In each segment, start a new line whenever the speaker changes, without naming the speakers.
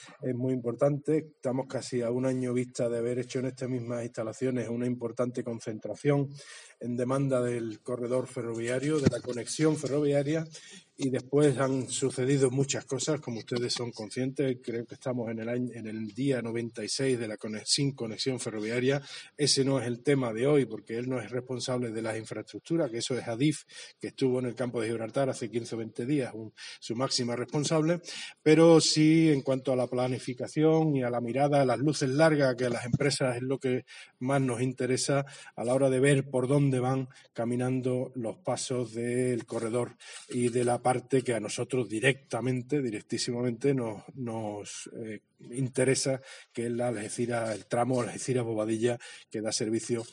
es muy importante. Estamos casi a un año vista de haber hecho en estas mismas instalaciones una importante concentración en demanda del corredor ferroviario, de la conexión ferroviaria, y después han sucedido muchas cosas, como ustedes son conscientes. Creo que estamos en el día 96 de la sin conexión ferroviaria. Ese no es el tema de hoy, porque él no es responsable de las infraestructuras, que eso es Adif, que estuvo en el campo de Gibraltar hace 15 o 20 días, su máxima responsable, pero sí en cuanto a la planificación y a la mirada, a las luces largas, que a las empresas es lo que más nos interesa a la hora de ver por dónde van caminando los pasos del corredor y de la parte que a nosotros directísimamente nos interesa, que es la Algeciras, el tramo Algeciras-Bobadilla, que da servicio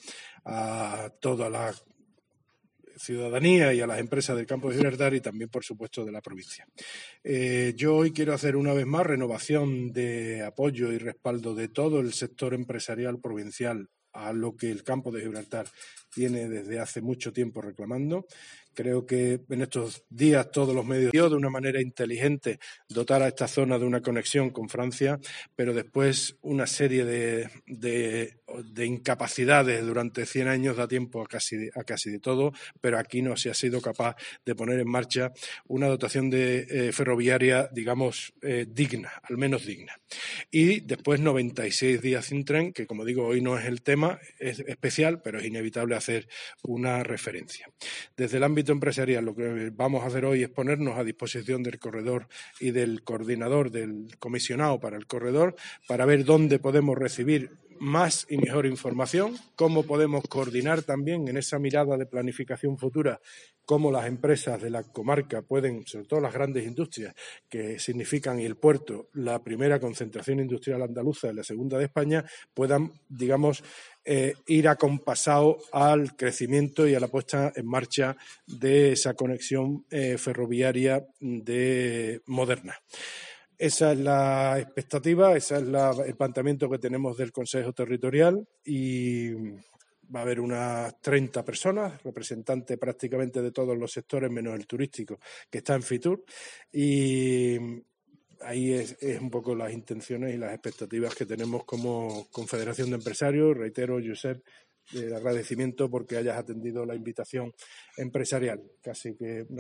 a toda la ciudadanía y a las empresas del campo de Gibraltar y también, por supuesto, de la provincia. Yo hoy quiero hacer una vez más renovación de apoyo y respaldo de todo el sector empresarial provincial a lo que el campo de Gibraltar tiene desde hace mucho tiempo reclamando. Creo que en estos días todos los medios de una manera inteligente dotar a esta zona de una conexión con Francia, pero después una serie de incapacidades durante 100 años da tiempo a casi de todo, pero aquí no se ha sido capaz de poner en marcha una dotación de ferroviaria, digamos, digna, al menos digna. Y después 96 días sin tren, que como digo, hoy no es el tema, es especial, pero es inevitable hacer una referencia. Desde el ámbito empresarial, lo que vamos a hacer hoy es ponernos a disposición del corredor y del coordinador, del comisionado para el corredor, para ver dónde podemos recibir más y mejor información, cómo podemos coordinar también en esa mirada de planificación futura, cómo las empresas de la comarca pueden, sobre todo las grandes industrias, que significan, y el puerto, la primera concentración industrial andaluza y la segunda de España, puedan, digamos, ir acompasado al crecimiento y a la puesta en marcha de esa conexión ferroviaria moderna. Esa es la expectativa, ese es el planteamiento que tenemos del Consejo Territorial, y va a haber unas 30 personas, representantes prácticamente de todos los sectores, menos el turístico, que está en Fitur, y ahí es un poco las intenciones y las expectativas que tenemos como Confederación de Empresarios. Reitero, Josep, el agradecimiento porque hayas atendido la invitación empresarial. Casi que